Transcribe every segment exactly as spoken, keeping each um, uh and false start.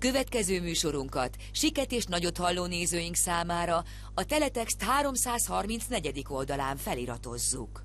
Következő műsorunkat Siket és Nagyot halló nézőink számára a Teletext háromszázharmincnegyedik oldalán feliratozzuk.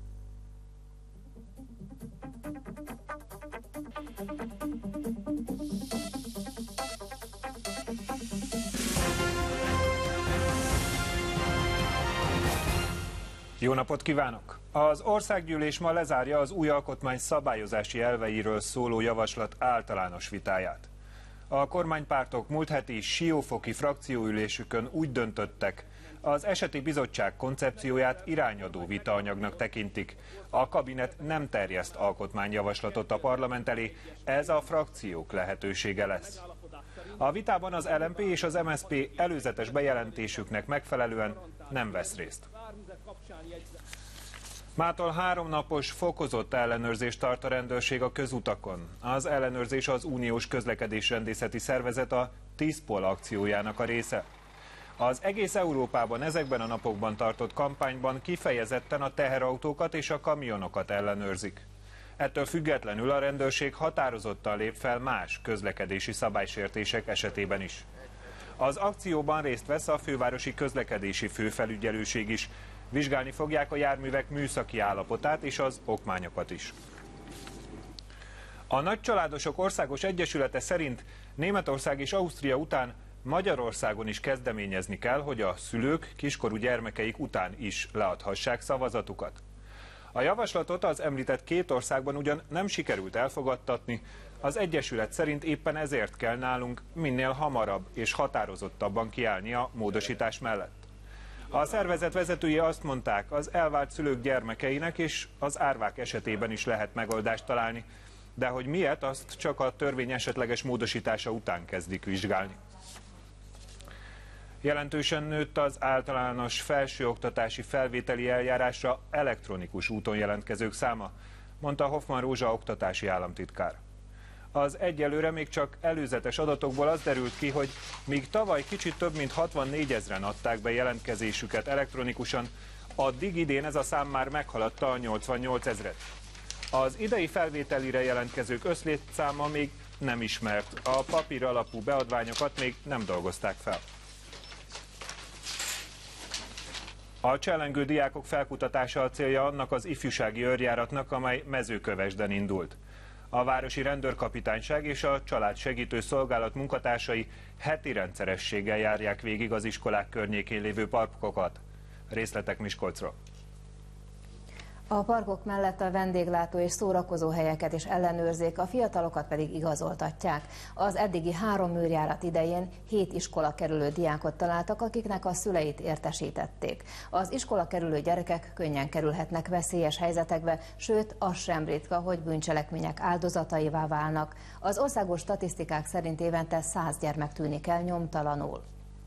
Jó napot kívánok! Az Országgyűlés ma lezárja az új alkotmány szabályozási elveiről szóló javaslat általános vitáját. A kormánypártok múlt heti siófoki frakcióülésükön úgy döntöttek, az eseti bizottság koncepcióját irányadó vitaanyagnak tekintik. A kabinet nem terjeszt alkotmányjavaslatot a parlament elé, ez a frakciók lehetősége lesz. A vitában az el em pé és az em es zé pé előzetes bejelentésüknek megfelelően nem vesz részt. Mától háromnapos fokozott ellenőrzést tart a rendőrség a közutakon. Az ellenőrzés az Uniós Közlekedésrendészeti Szervezet a TISZPOL akciójának a része. Az egész Európában ezekben a napokban tartott kampányban kifejezetten a teherautókat és a kamionokat ellenőrzik. Ettől függetlenül a rendőrség határozottan lép fel más közlekedési szabálysértések esetében is. Az akcióban részt vesz a fővárosi közlekedési főfelügyelőség is. Vizsgálni fogják a járművek műszaki állapotát és az okmányokat is. A Nagycsaládosok Országos Egyesülete szerint Németország és Ausztria után Magyarországon is kezdeményezni kell, hogy a szülők kiskorú gyermekeik után is leadhassák szavazatukat. A javaslatot az említett két országban ugyan nem sikerült elfogadtatni, az Egyesület szerint éppen ezért kell nálunk minél hamarabb és határozottabban kiállni a módosítás mellett. A szervezet vezetői azt mondták, az elvált szülők gyermekeinek és az árvák esetében is lehet megoldást találni, de hogy miért, azt csak a törvény esetleges módosítása után kezdik vizsgálni. Jelentősen nőtt az általános felsőoktatási felvételi eljárásra elektronikus úton jelentkezők száma, mondta Hoffman Rózsa oktatási államtitkár. Az egyelőre még csak előzetes adatokból az derült ki, hogy míg tavaly kicsit több mint hatvannégyezen adták be jelentkezésüket elektronikusan, addig idén ez a szám már meghaladta a nyolcvannyolcezret. Az idei felvételire jelentkezők összlétszáma még nem ismert, a papír alapú beadványokat még nem dolgozták fel. A csellengő diákok felkutatása a célja annak az ifjúsági őrjáratnak, amely Mezőkövesden indult. A városi rendőrkapitányság és a családsegítő szolgálat munkatársai heti rendszerességgel járják végig az iskolák környékén lévő parkokat. Részletek Miskolcról. A parkok mellett a vendéglátó és szórakozó helyeket is ellenőrzik, a fiatalokat pedig igazoltatják. Az eddigi három őrjárat idején hét iskola kerülő diákot találtak, akiknek a szüleit értesítették. Az iskola kerülő gyerekek könnyen kerülhetnek veszélyes helyzetekbe, sőt, az sem ritka, hogy bűncselekmények áldozataivá válnak. Az országos statisztikák szerint évente száz gyermek tűnik el nyomtalanul.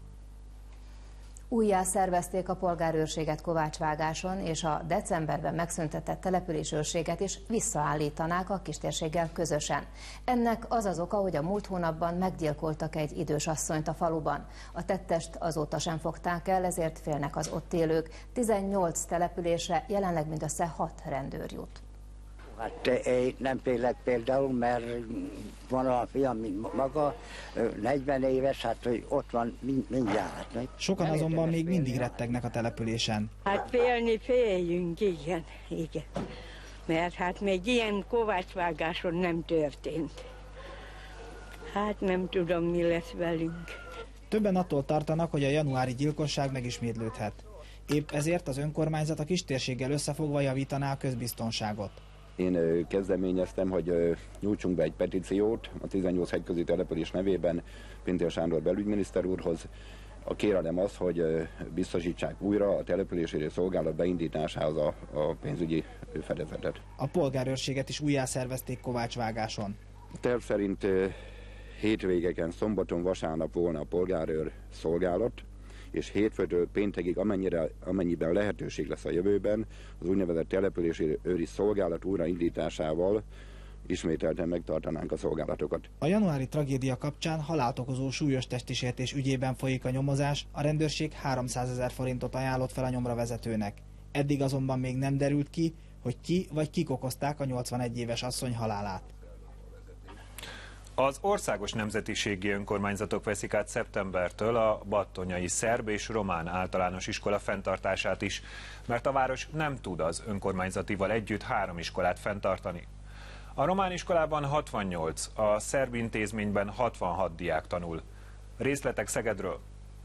Újjá szervezték a polgárőrséget Kovácsvágáson, és a decemberben megszüntetett településőrséget is visszaállítanák a kistérséggel közösen. Ennek az az oka, hogy a múlt hónapban meggyilkoltak egy idős asszonyt a faluban. A tettest azóta sem fogták el, ezért félnek az ott élők. tizennyolc településre jelenleg mindössze hat rendőr jut. Hát én nem félek például, mert van a fiam, mint maga, negyven éves, hát hogy ott van mindjárt. Sokan azonban még mindig rettegnek a településen. Hát félni féljünk, igen, igen. Mert hát még ilyen kovácsvágáson nem történt. Hát nem tudom, mi lesz velünk. Többen attól tartanak, hogy a januári gyilkosság megismétlődhet. Épp ezért az önkormányzat a kistérséggel összefogva javítaná a közbiztonságot. Én kezdeményeztem, hogy nyújtsunk be egy petíciót a tizennyolc hegyközi település nevében Pintér Sándor belügyminiszter úrhoz. A kérelem az, hogy biztosítsák újra a települési szolgálat beindításához a, a pénzügyi fedezetet. A polgárőrséget is újjászervezték Kovácsvágáson. Terv szerint hétvégeken, szombaton, vasárnap volna a polgárőr szolgálat, és hétfőtől péntekig, amennyire, amennyiben lehetőség lesz a jövőben, az úgynevezett települési őri szolgálat újraindításával ismételten megtartanánk a szolgálatokat. A januári tragédia kapcsán halált okozó súlyos testisértés ügyében folyik a nyomozás, a rendőrség háromszázezer forintot ajánlott fel a nyomravezetőnek. Eddig azonban még nem derült ki, hogy ki vagy kik okozták a nyolcvanegy éves asszony halálát. Az országos nemzetiségi önkormányzatok veszik át szeptembertől a battonyai szerb és román általános iskola fenntartását is, mert a város nem tud az önkormányzatival együtt három iskolát fenntartani. A román iskolában hatvannyolc, a szerb intézményben hatvanhat diák tanul. Részletek Szegedről.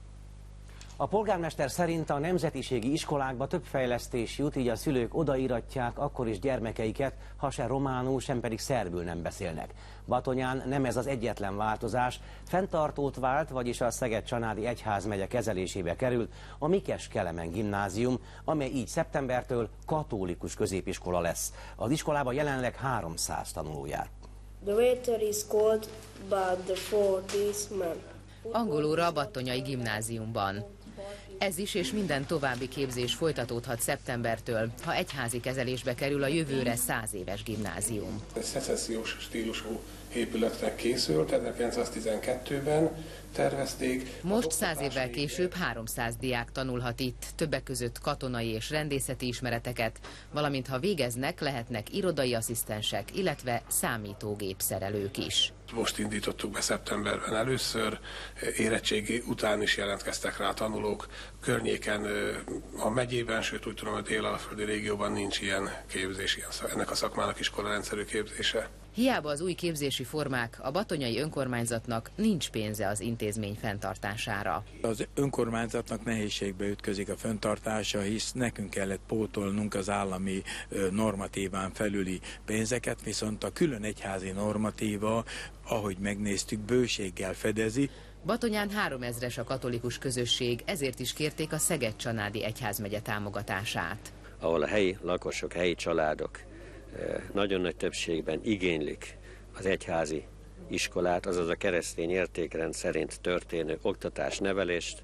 A polgármester szerint a nemzetiségi iskolákba több fejlesztés jut, így a szülők odaíratják akkor is gyermekeiket, ha se románul, sem pedig szerbül nem beszélnek. Batonyán nem ez az egyetlen változás, fenntartót vált, vagyis a Szeged-Csanádi Egyházmegye kezelésébe került a Mikes-Kelemen gimnázium, amely így szeptembertől katolikus középiskola lesz. Az iskolában jelenleg háromszáz tanuló jár. The waiter is called but the for this man. Angolóra a battonyai gimnáziumban. Ez is és minden további képzés folytatódhat szeptembertől, ha egyházi kezelésbe kerül a jövőre száz éves gimnázium. Szecessziós stílusú épületnek készült, ezerkilencszáztizenkettőben tervezték. Most száz évvel később háromszáz diák tanulhat itt, többek között katonai és rendészeti ismereteket, valamint ha végeznek, lehetnek irodai asszisztensek, illetve számítógépszerelők is. Most indítottuk be szeptemberben először, érettségi után is jelentkeztek rá tanulók. Környéken a megyében, sőt úgy tudom, hogy dél-alföldi régióban nincs ilyen képzés, ennek a szakmának iskola rendszerű képzése. Hiába az új képzési formák, a battonyai önkormányzatnak nincs pénze az intézmény fenntartására. Az önkormányzatnak nehézségbe ütközik a fenntartása, hisz nekünk kellett pótolnunk az állami normatíván felüli pénzeket, viszont a külön egyházi normatíva, ahogy megnéztük, bőséggel fedezi. Batonyán háromezres a katolikus közösség, ezért is kérték a Szeged-Csanádi Egyházmegye támogatását. Ahol a helyi lakosok, helyi családok nagyon nagy többségben igénylik az egyházi iskolát, azaz a keresztény értékrend szerint történő oktatás, nevelést,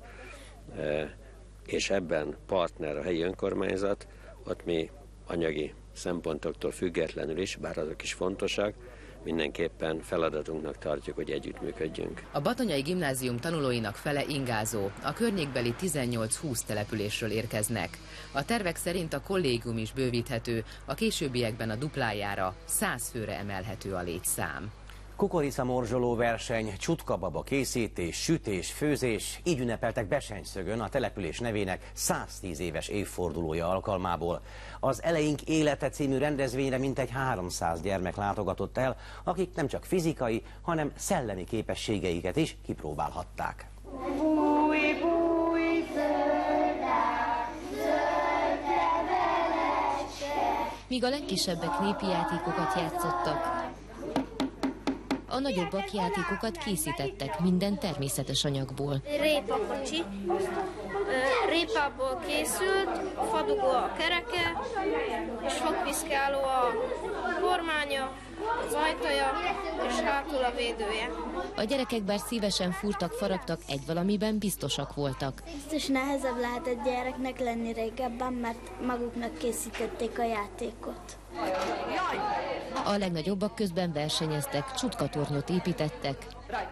és ebben partner a helyi önkormányzat, ott mi anyagi szempontoktól függetlenül is, bár azok is fontosak, mindenképpen feladatunknak tartjuk, hogy együttműködjünk. A battonyai gimnázium tanulóinak fele ingázó, a környékbeli tizennyolc-húsz településről érkeznek. A tervek szerint a kollégium is bővíthető, a későbbiekben a duplájára, száz főre emelhető a létszám. Kukoricamorzsoló verseny, csutkababa készítés, sütés, főzés, így ünnepeltek Besenyszögön a település nevének száztíz éves évfordulója alkalmából. Az Eleink élete című rendezvényre mintegy háromszáz gyermek látogatott el, akik nem csak fizikai, hanem szellemi képességeiket is kipróbálhatták. Búj, búj, zöldár, zöldre velesse. Míg a legkisebbek népi játékokat játszottak, a nagyobbak játékokat készítettek minden természetes anyagból. Répakocsi, répából készült, fadugó a kereke, és fogpiszkáló a kormánya, az ajtaja, és hátul a védője. A gyerekek bár szívesen fúrtak, faragtak, egy valamiben biztosak voltak. Biztos nehezebb lehetett gyereknek lenni régebben, mert maguknak készítették a játékot. A legnagyobbak közben versenyeztek, csutkatornyot építettek,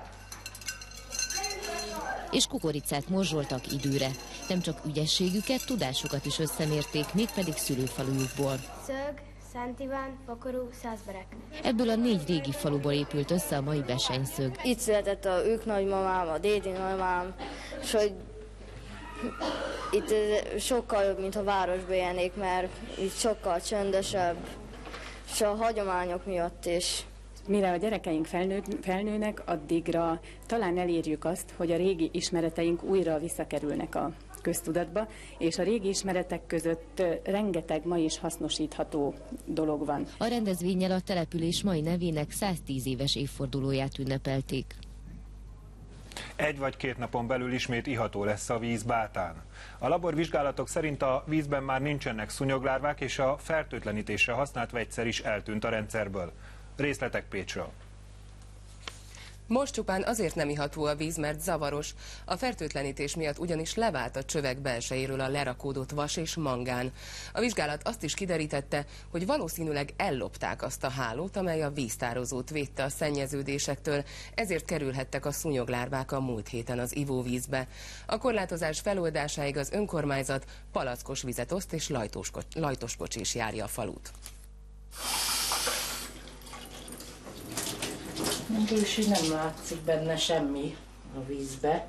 és kukoricát morzsoltak időre. Nem csak ügyességüket, tudásukat is összemérték, mégpedig szülőfalujukból. Szög, Szent Iván, Vakorú, Szászberek. Ebből a négy régi faluból épült össze a mai Besenyszög. Itt született a ők nagymamám, a dédi nagymamám, és hogy itt sokkal jobb, mint a városban élnék, mert itt sokkal csöndesebb, és a hagyományok miatt is. Mire a gyerekeink felnő, felnőnek, addigra talán elérjük azt, hogy a régi ismereteink újra visszakerülnek a köztudatba, és a régi ismeretek között rengeteg ma is hasznosítható dolog van. A rendezvénnyel a település mai nevének száztíz éves évfordulóját ünnepelték. Egy vagy két napon belül ismét iható lesz a víz Bátán. A laborvizsgálatok szerint a vízben már nincsenek szúnyoglárvák, és a fertőtlenítésre használt vegyszer is eltűnt a rendszerből. Részletek Pécsről. Most csupán azért nem iható a víz, mert zavaros. A fertőtlenítés miatt ugyanis levált a csövek belsejéről a lerakódott vas és mangán. A vizsgálat azt is kiderítette, hogy valószínűleg ellopták azt a hálót, amely a víztározót védte a szennyeződésektől, ezért kerülhettek a szúnyoglárvák a múlt héten az ivóvízbe. A korlátozás feloldásáig az önkormányzat palackos vizet oszt és lajtoskocsi is járja a falut. Ősi nem látszik benne semmi a vízbe.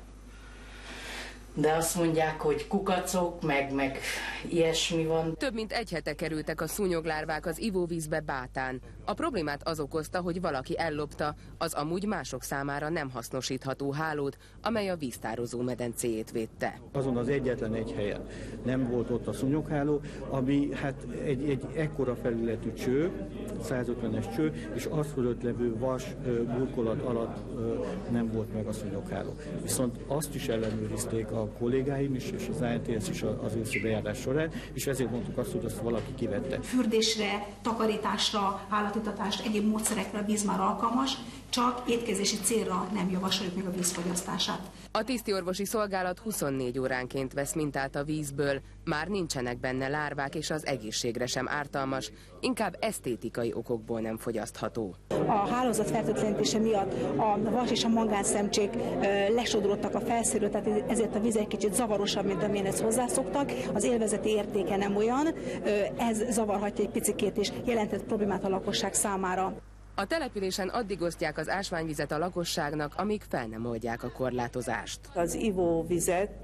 De azt mondják, hogy kukacok, meg, meg ilyesmi van. Több mint egy hete kerültek a szúnyoglárvák az ivóvízbe Bátán. A problémát az okozta, hogy valaki ellopta az amúgy mások számára nem hasznosítható hálót, amely a víztározó medencéjét védte. Azon az egyetlen egy helyen nem volt ott a szúnyogháló, ami hát egy, egy ekkora felületű cső, százötvenes cső, és az fölött levő vas burkolat alatt nem volt meg a szúnyogháló. Viszont azt is ellenőrizték a kollégáim is, és az á en té es is az őszi bejárás során, és ezért mondtuk azt, hogy azt valaki kivette. Fürdésre, takarításra, állatitatásra, egyéb módszerekre a víz már alkalmas, csak étkezési célra nem javasoljuk meg a vízfogyasztását. A tisztiorvosi szolgálat huszonnégy óránként vesz mintát a vízből, már nincsenek benne lárvák, és az egészségre sem ártalmas, inkább esztétikai okokból nem fogyasztható. A hálózat fertőtlenítése miatt a vas és a mangánszemcsék lesodródtak a felszínről, tehát ezért a víz egy kicsit zavarosabb, mint amilyen ezt hozzászoktak. Az élvezeti értéke nem olyan, ez zavarhatja egy picikét és jelentett problémát a lakosság számára. A településen addig osztják az ásványvizet a lakosságnak, amíg fel nem oldják a korlátozást. Az ivóvizet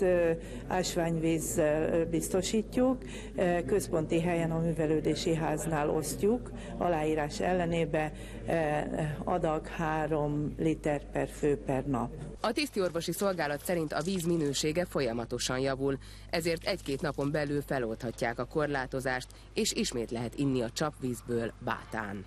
ásványvízzel biztosítjuk, központi helyen a művelődési háznál osztjuk, aláírás ellenébe adag három liter per fő per nap. A tisztiorvosi szolgálat szerint a víz minősége folyamatosan javul, ezért egy-két napon belül feloldhatják a korlátozást, és ismét lehet inni a csapvízből Bátán.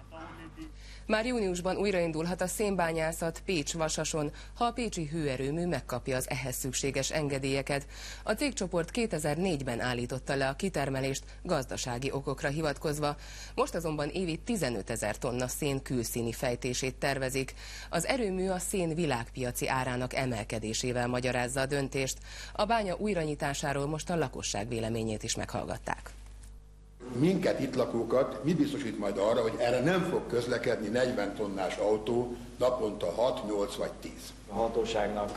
Már júniusban újraindulhat a szénbányászat Pécs-Vasason, ha a pécsi hőerőmű megkapja az ehhez szükséges engedélyeket. A cégcsoport kétezer-négyben állította le a kitermelést gazdasági okokra hivatkozva, most azonban évi tizenötezer tonna szén külszíni fejtését tervezik. Az erőmű a szén világpiaci árának emelkedésével magyarázza a döntést. A bánya újranyitásáról most a lakosság véleményét is meghallgatták. Minket, itt lakókat, mi biztosít majd arra, hogy erre nem fog közlekedni negyven tonnás autó naponta hat, nyolc vagy tíz? A hatóságnak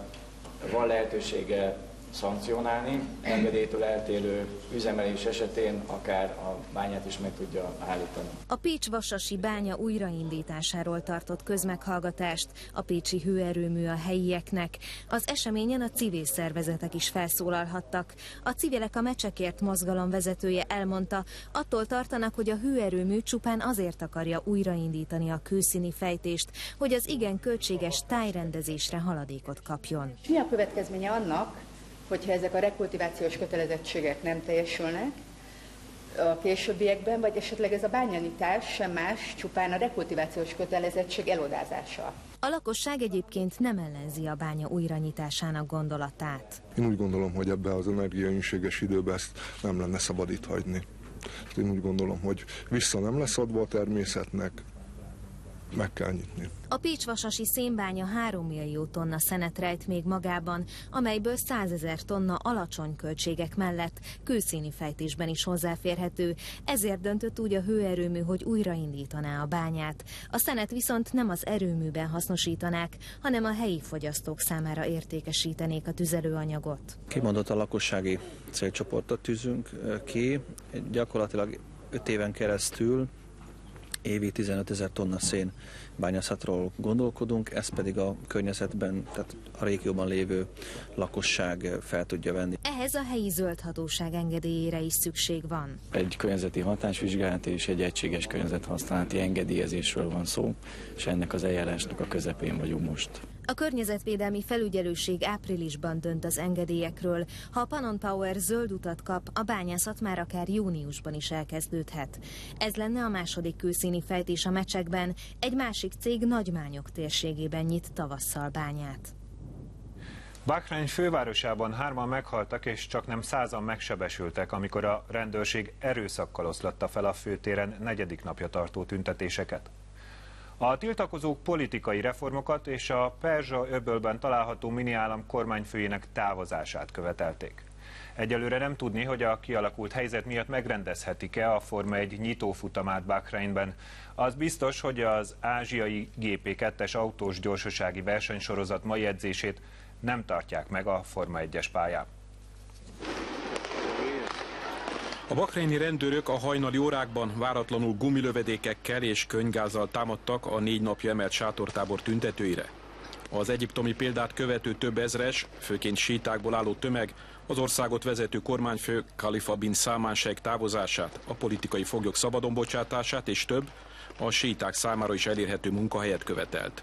van lehetősége szankcionálni, engedélytől eltérő üzemelés esetén akár a bányát is meg tudja állítani. A Pécs-Vasasi bánya újraindításáról tartott közmeghallgatást a pécsi hőerőmű a helyieknek. Az eseményen a civil szervezetek is felszólalhattak. A Civilek a Mecsekért mozgalom vezetője elmondta, attól tartanak, hogy a hőerőmű csupán azért akarja újraindítani a kőszíni fejtést, hogy az igen költséges tájrendezésre haladékot kapjon. Mi a következménye annak, hogyha ezek a rekultivációs kötelezettségek nem teljesülnek a későbbiekben, vagy esetleg ez a bányanyitás sem más, csupán a rekultivációs kötelezettség elodázása? A lakosság egyébként nem ellenzi a bánya újranyitásának gondolatát. Én úgy gondolom, hogy ebbe az energiainséges időben ezt nem lenne szabad itt hagyni. Én úgy gondolom, hogy vissza nem lesz adva a természetnek, meg kell nyitni. A Pécs-Vasasi szénbánya három millió tonna szenet rejt még magában, amelyből százezer tonna alacsony költségek mellett kőszíni fejtésben is hozzáférhető, ezért döntött úgy a hőerőmű, hogy újraindítaná a bányát. A szenet viszont nem az erőműben hasznosítanák, hanem a helyi fogyasztók számára értékesítenék a tüzelőanyagot. Kimondott a lakossági célcsoportot tűzünk ki, gyakorlatilag öt éven keresztül évi tizenötezer tonna szén bányászatról gondolkodunk, ezt pedig a környezetben, tehát a régióban lévő lakosság fel tudja venni. Ehhez a helyi zöldhatóság engedélyére is szükség van. Egy környezeti hatásvizsgálat és egy egységes környezethasználati engedélyezésről van szó, és ennek az eljárásnak a közepén vagyunk most. A környezetvédelmi felügyelőség áprilisban dönt az engedélyekről. Ha a Panon Power zöld utat kap, a bányászat már akár júniusban is elkezdődhet. Ez lenne a második kőszíni fejtés a Mecsekben, egy másik cég Nagymányok térségében nyit tavasszal bányát. Bahrein fővárosában hárman meghaltak és csaknem százan megsebesültek, amikor a rendőrség erőszakkal oszlatta fel a főtéren negyedik napja tartó tüntetéseket. A tiltakozók politikai reformokat és a Perzsa-öbölben található miniállam kormányfőjének távozását követelték. Egyelőre nem tudni, hogy a kialakult helyzet miatt megrendezhetik-e a Forma egy nyitófutamát Bahreinben. Az biztos, hogy az ázsiai gé pé kettes autós gyorsasági versenysorozat mai edzését nem tartják meg a Forma egyes pályán. A A bahreini rendőrök a hajnali órákban váratlanul gumilövedékekkel és könyvgázzal támadtak a négy napja emelt sátortábor tüntetőire. Az egyiptomi példát követő több ezres, főként sítákból álló tömeg az országot vezető kormányfő Khalifa bin Salman Sheikh távozását, a politikai foglyok szabadon bocsátását és több, a síták számára is elérhető munkahelyet követelt.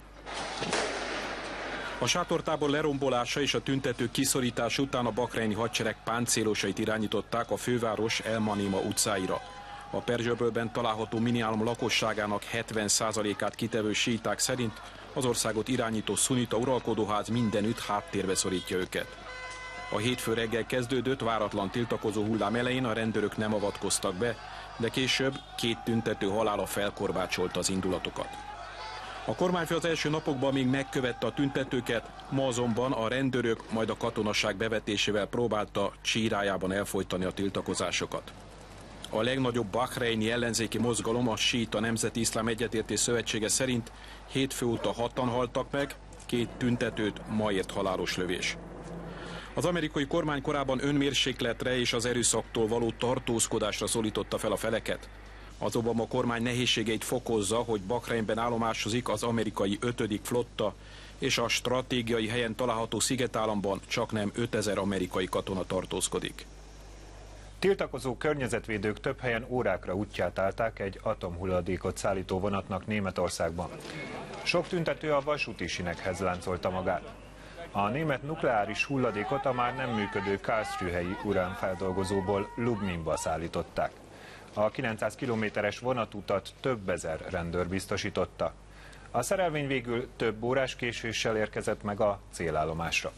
A sátortábor lerombolása és a tüntetők kiszorítása után a bahreini hadsereg páncélosait irányították a főváros El Manima utcáira. A Perzsőbölben található miniálom lakosságának hetven százalékát kitevő síták szerint az országot irányító szunita uralkodóház mindenütt háttérbe szorítja őket. A hétfő reggel kezdődött váratlan tiltakozó hullám elején a rendőrök nem avatkoztak be, de később két tüntető halála felkorbácsolta az indulatokat. A kormányfő az első napokban még megkövette a tüntetőket, ma azonban a rendőrök majd a katonaság bevetésével próbálta csírájában elfojtani a tiltakozásokat. A legnagyobb bahreini ellenzéki mozgalom, a síita Nemzeti Iszlám Egyetértés Szövetsége szerint hétfő óta hatan haltak meg, két tüntetőt ma ért halálos lövés. Az amerikai kormány korábban önmérsékletre és az erőszaktól való tartózkodásra szólította fel a feleket. Az Obama kormány nehézségeit fokozza, hogy Bahreinben állomásozik az amerikai ötödik flotta, és a stratégiai helyen található szigetállamban csaknem ötezer amerikai katona tartózkodik. Tiltakozó környezetvédők több helyen órákra útját állták egy atomhulladékot szállító vonatnak Németországban. Sok tüntető a vasúti sinekhez láncolta magát. A német nukleáris hulladékot a már nem működő Karlsruhe-i uránfeldolgozóból Lubminba szállították. A kilencszáz kilométeres vonatutat több ezer rendőr biztosította. A szerelvény végül több órás késéssel érkezett meg a célállomásra.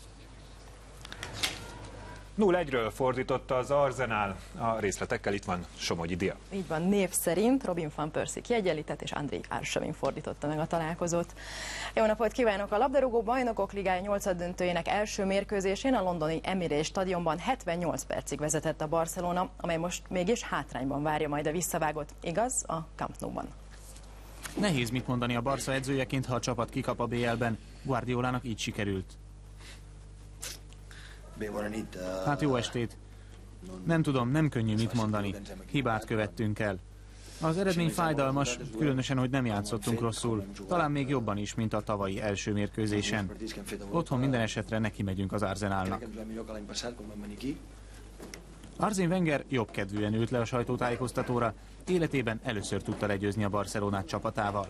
nulla egyről fordította az Arsenal. A részletekkel itt van Somogyi Dia. Így van, név szerint Robin van Persie kiegyenlített, és Andrei Arshavin fordította meg a találkozót. Jó napot kívánok! A labdarúgó bajnokok ligája nyolcaddöntőjének első mérkőzésén a londoni Emirates stadionban hetvennyolc percig vezetett a Barcelona, amely most mégis hátrányban várja majd a visszavágót. Igaz? A Camp Nou-ban. Nehéz mit mondani a Barca edzőjeként, ha a csapat kikap a bé el-ben. Guardiolának így sikerült. Hát jó estét. Nem tudom, nem könnyű mit mondani. Hibát követtünk el. Az eredmény fájdalmas, különösen, hogy nem játszottunk rosszul. Talán még jobban is, mint a tavalyi első mérkőzésen. Otthon minden esetre neki megyünk az Arsenalnak. Arsène Wenger jobbkedvűen ült le a sajtótájékoztatóra. Életében először tudta legyőzni a Barcelonát csapatával.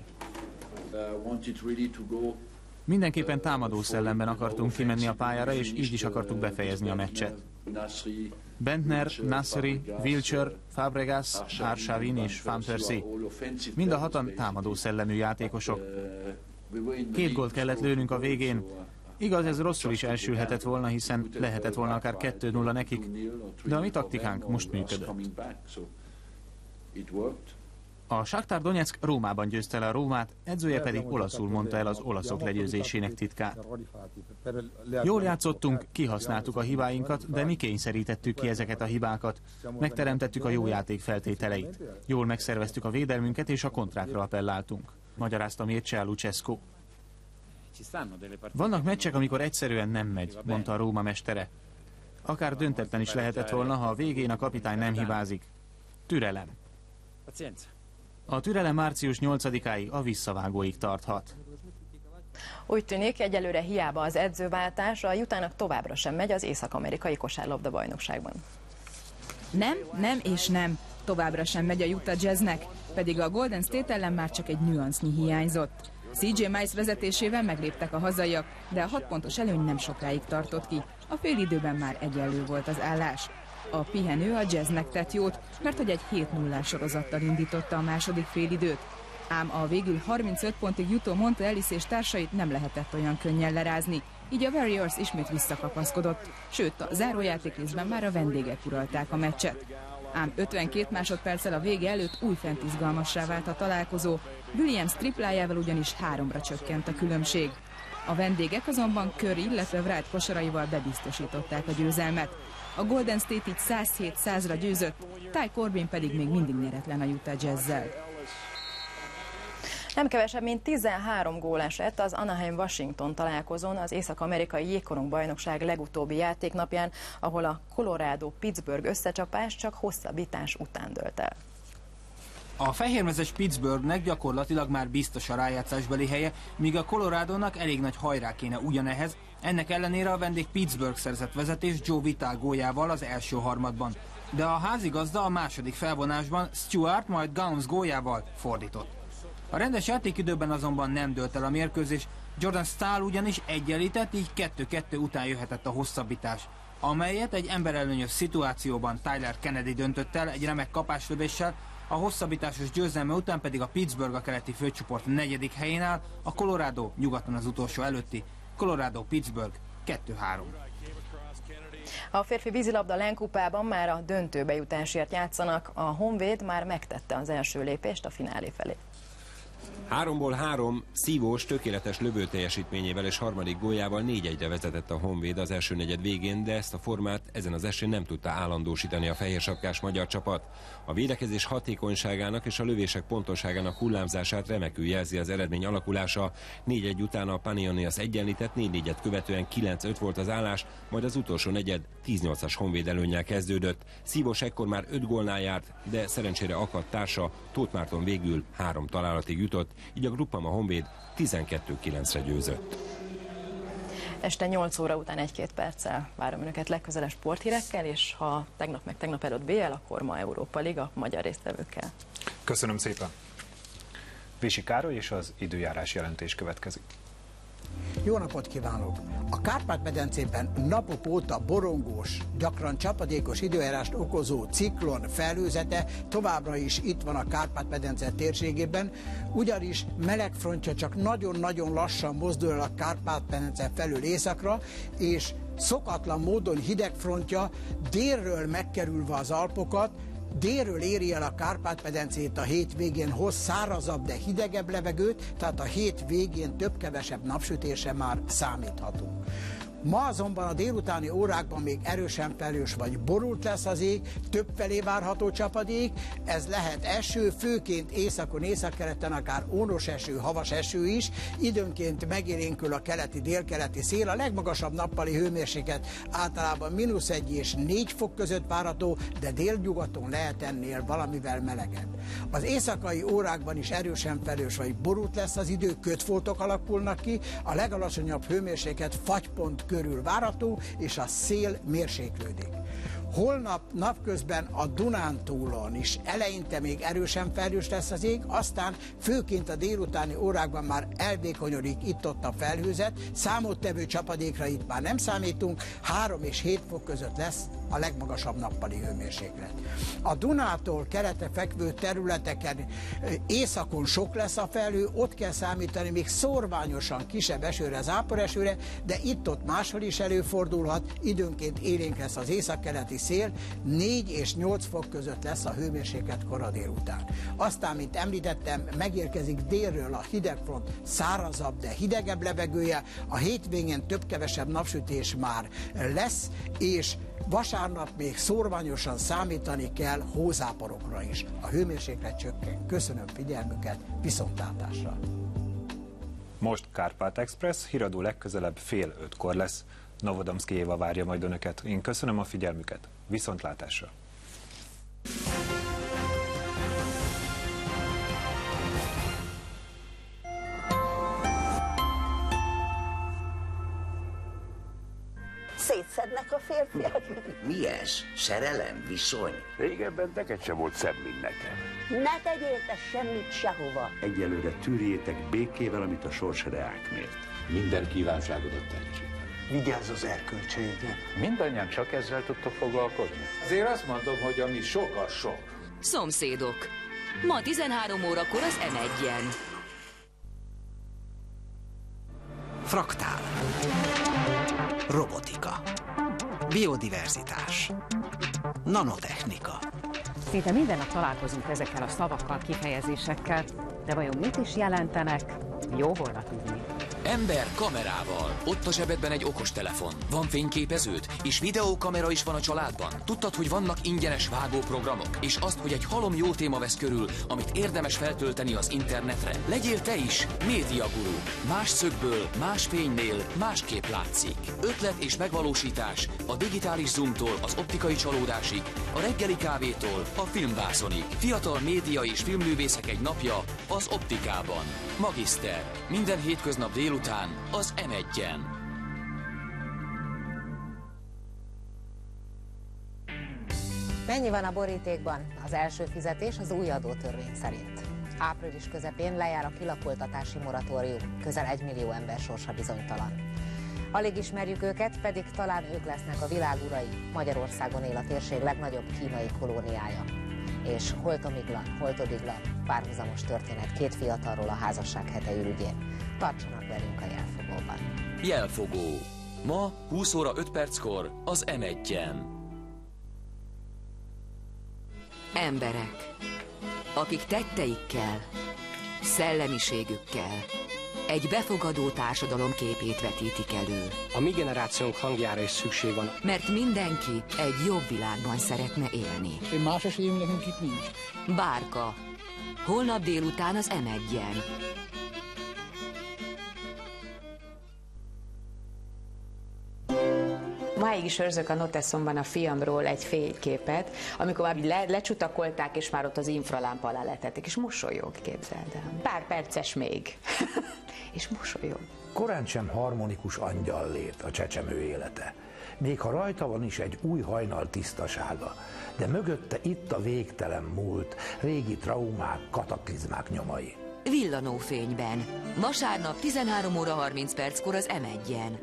Mindenképpen támadó szellemben akartunk kimenni a pályára, és így is akartuk befejezni a meccset. Bentner, Nasri, Wilcher, Fabregas, Arshavin és Van Persie. Mind a hatan támadó szellemű játékosok. Két gólt kellett lőnünk a végén. Igaz, ez rosszul is elsülhetett volna, hiszen lehetett volna akár kettő nulla nekik, de a mi taktikánk most működött. A Shakhtar Donetsk Rómában győzte le a Rómát, edzője pedig olaszul mondta el az olaszok legyőzésének titkát. Jól játszottunk, kihasználtuk a hibáinkat, de mi kényszerítettük ki ezeket a hibákat. Megteremtettük a jó játék feltételeit. Jól megszerveztük a védelmünket és a kontrákra appelláltunk, magyarázta Mircea Lucescu. Vannak meccsek, amikor egyszerűen nem megy, mondta a Róma mestere. Akár döntetlen is lehetett volna, ha a végén a kapitány nem hibázik. Türelem. A türelem március nyolcadikáig a visszavágóig tarthat. Úgy tűnik, egyelőre hiába az edzőváltás, a Utahnak továbbra sem megy az észak-amerikai kosárlabda bajnokságban. Nem, nem és nem. Továbbra sem megy a Utah Jazznek, pedig a Golden State ellen már csak egy nüansznyi hiányzott. cé jé Miles vezetésével megléptek a hazaiak, de a hat pontos előny nem sokáig tartott ki. A félidőben már egyenlő volt az állás. A pihenő a Jazznek tett jót, mert hogy egy hét nullás sorozattal indította a második félidőt. Ám a végül harmincöt pontig jutó Monte Ellis és társait nem lehetett olyan könnyen lerázni, így a Warriors ismét visszakapaszkodott, sőt a zárójáték részben már a vendégek uralták a meccset. Ám ötvenkét másodperccel a vége előtt újfent izgalmassá vált a találkozó, Williams triplájával ugyanis háromra csökkent a különbség. A vendégek azonban Curry, illetve Wright kosaraival bebiztosították a győzelmet. A Golden State így száz hét százra győzött, Ty Corbin pedig még mindig nyeretlen a Utah Jazzel. Nem kevesebb, mint tizenhárom gól esett az Anaheim-Washington találkozón az észak-amerikai jégkorong bajnokság legutóbbi játéknapján, ahol a Colorado-Pittsburgh összecsapás csak hosszabbítás után dőlt el. A fehérmezes Pittsburghnek gyakorlatilag már biztos a rájátszásbeli helye, míg a Colorado-nak elég nagy hajrá kéne ugyanehhez. Ennek ellenére a vendég Pittsburgh szerzett vezetés Joe Vitale góljával az első harmadban. De a házigazda a második felvonásban Stewart, majd Gowns góljával fordított. A rendes játékidőben azonban nem dőlt el a mérkőzés, Jordan Staal ugyanis egyenlített, így kettő-kettő után jöhetett a hosszabbítás, amelyet egy emberelőnyös szituációban Tyler Kennedy döntött el egy remek kapáslövéssel, a hosszabbításos győzelme után pedig a Pittsburgh a keleti főcsoport negyedik helyén áll, a Colorado nyugaton az utolsó előtti. Colorado-Pittsburgh kettő három. A férfi vízilabda Lenkupában már a döntőbe jutásért játszanak, a Honvéd már megtette az első lépést a finálé felé. Háromból három szívós, tökéletes lövő teljesítményével és harmadik góljával négy egyre vezetett a Honvéd az első negyed végén, de ezt a formát ezen az esén nem tudta állandósítani a fehérsapkás magyar csapat. A védekezés hatékonyságának és a lövések pontoságának hullámzását remekül jelzi az eredmény alakulása. négy egy után a Panionias egyenlített, négy négyet követően kilenc öt volt az állás, majd az utolsó negyed tíz nyolcas Honvéd előnnyel kezdődött. Szívós ekkor már öt gólnál járt, de szerencsére akadt társa, Tóth Márton végül három találatig jutott, így a Gruppama Honvéd tizenkettő kilencre győzött. Este nyolc óra után egy-két perccel várom önöket legközelebb sporthírekkel, és ha tegnap meg tegnap előtt bé el, akkor ma Európa Liga magyar résztvevőkkel. Köszönöm szépen! Visi Károly és az időjárás jelentés következik. Jó napot kívánok! A Kárpát-medencében napok óta borongós, gyakran csapadékos időjárást okozó ciklon felhőzete továbbra is itt van a Kárpát-medence térségében, ugyanis melegfrontja csak nagyon-nagyon lassan mozdul el a Kárpát-medence felől északra, és szokatlan módon hidegfrontja délről megkerülve az Alpokat, délről éri el a Kárpát-medencét a hét végén, hoz szárazabb, de hidegebb levegőt, tehát a hét végén több-kevesebb napsütésre már számíthatunk. Ma azonban a délutáni órákban még erősen felhős vagy borult lesz az ég, többfelé várható csapadék, ez lehet eső, főként északon, északkeleten akár ónos eső, havas eső is, időnként megélénkül a keleti-délkeleti szél, a legmagasabb nappali hőmérséklet általában mínusz egy és négy fok között várható, de délnyugaton lehet ennél valamivel melegebb. Az éjszakai órákban is erősen felhős vagy borult lesz az idő, kötfoltok alakulnak ki, a legalacsonyabb hőmérséklet fagypont körül várható, és a szél mérséklődik. Holnap napközben a Dunántúlon is eleinte még erősen felhős lesz az ég, aztán főként a délutáni órákban már elvékonyodik itt-ott a felhőzet, számottevő csapadékra itt már nem számítunk, három és hét fok között lesz a legmagasabb nappali hőmérséklet. A Dunától keletre fekvő területeken északon sok lesz a felhő, ott kell számítani még szórványosan kisebb esőre, záporesőre, de itt-ott máshol is előfordulhat, időnként élénk lesz az északkeleti szél, négy és nyolc fok között lesz a hőmérséklet kora délután. Aztán, mint említettem, megérkezik délről a hidegfront szárazabb, de hidegebb levegője, a hétvégén több-kevesebb napsütés már lesz, és vasárnap még szórványosan számítani kell hózáporokra is. A hőmérséklet csökken. Köszönöm figyelmüket, viszontlátásra! Most Kárpát Express, híradó legközelebb fél ötkor lesz. Novodomszki Éva várja majd önöket. Én köszönöm a figyelmüket. Viszontlátásra! Szétszednek a férfiak. Mi ez? Szerelem? Viszony? Régebben neked sem volt szebb, mint nekem. Ne tegyél te semmit sehova. Egyelőre tűrjétek békével, amit a sors reák mért. Minden kívánságodat teljesítem. Vigyázz az erkölcseidre. Mindannyian csak ezzel tudtok foglalkozni. Azért azt mondom, hogy ami sok, az sok. Szomszédok. Ma tizenhárom órakor az em egyen. Fraktál. Robotika. Biodiverzitás. Nanotechnika. Szinte minden nap találkozunk ezekkel a szavakkal, kifejezésekkel, de vajon mit is jelentenek? Jó volna tudni. Ember kamerával. Ott a zsebedben egy okostelefon. Van fényképeződ? És videókamera is van a családban? Tudtad, hogy vannak ingyenes vágóprogramok? És azt, hogy egy halom jó téma vesz körül, amit érdemes feltölteni az internetre? Legyél te is médiaguru. Más szögből, más fénynél, másképp látszik. Ötlet és megvalósítás a digitális zoomtól az optikai csalódásig, a reggeli kávétól a filmvászonig. Fiatal média és filmművészek egy napja az Optikában. Magiszter. Minden hétköznap délután az em egyen. Mennyi van a borítékban? Az első fizetés az új adótörvény szerint. Április közepén lejár a kilakoltatási moratórium, közel egy millió ember sorsa bizonytalan. Alig ismerjük őket, pedig talán ők lesznek a világ urai. Magyarországon él a térség legnagyobb kínai kolóniája. És holtomiglan, holtodiglan, párhuzamos történet két fiatalról a házasság hete ürügyén. Tartsanak velünk a Jelfogóban. Jelfogó. Ma húsz óra öt perckor az em egyen. Emberek, akik tetteikkel, szellemiségükkel egy befogadó társadalom képét vetítik elő. A mi generációnk hangjára is szükség van. Mert mindenki egy jobb világban szeretne élni. És más esélyünk nekünk itt nincs. Bárka. Holnap délután az em egyen. Máig is őrzök a noteszomban a fiamról egy fényképet, amikor már le, lecsutakolták, és már ott az infralámpa alá letették, és mosolyog, képzeld el. Pár perces még. És mosolyog. Korán sem harmonikus angyal lét a csecsemő élete. Még ha rajta van is egy új hajnal tisztasága, de mögötte itt a végtelen múlt, régi traumák, kataklizmák nyomai. Villanófényben. Vasárnap tizenhárom óra harminc perckor az em egyen.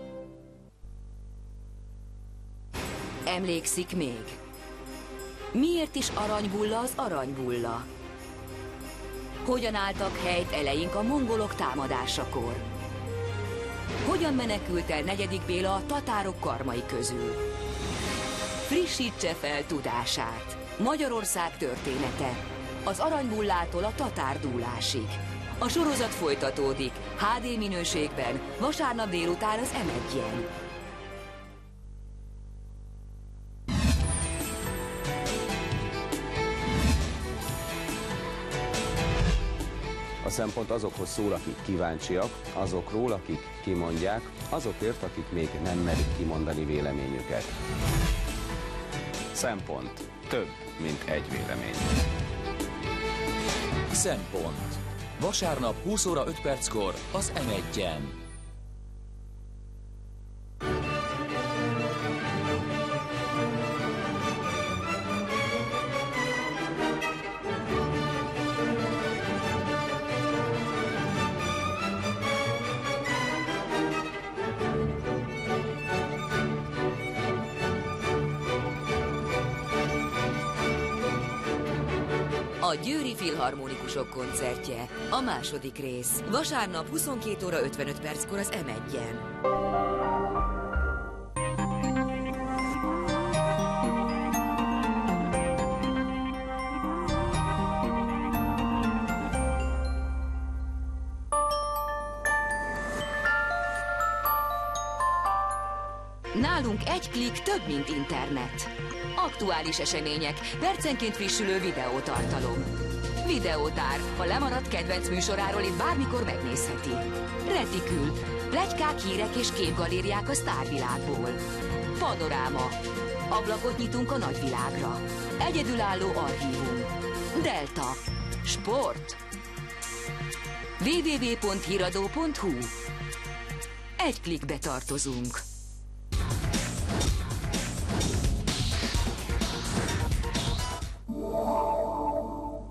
Emlékszik még? Miért is aranybulla az aranybulla? Hogyan álltak helyt eleink a mongolok támadásakor? Hogyan menekült el negyedik Béla a tatárok karmai közül? Frissítse fel tudását. Magyarország története. Az aranybullától a tatárdúlásig. A sorozat folytatódik há dé minőségben vasárnap délután az em egyen. A szempont azokhoz szól, akik kíváncsiak, azokról, akik kimondják, azokért, akik még nem merik kimondani véleményüket. Szempont. Több, mint egy vélemény. Szempont. Vasárnap húsz óra öt perckor az em egyen. A Győri Filharmonikusok koncertje, a második rész. Vasárnap huszonkét óra ötvenöt perckor az em egyen. Nálunk egy klik több, mint internet. Aktuális események, percenként frissülő videótartalom. Videótár, ha lemaradt kedvenc műsoráról itt bármikor megnézheti. Retikül, pletykák, hírek és képgalériák a sztárvilágból. Panoráma, ablakot nyitunk a nagyvilágra. Egyedülálló archívum. Delta, sport. double-u double-u double-u pont híradó pont hu. Egy klikbe tartozunk.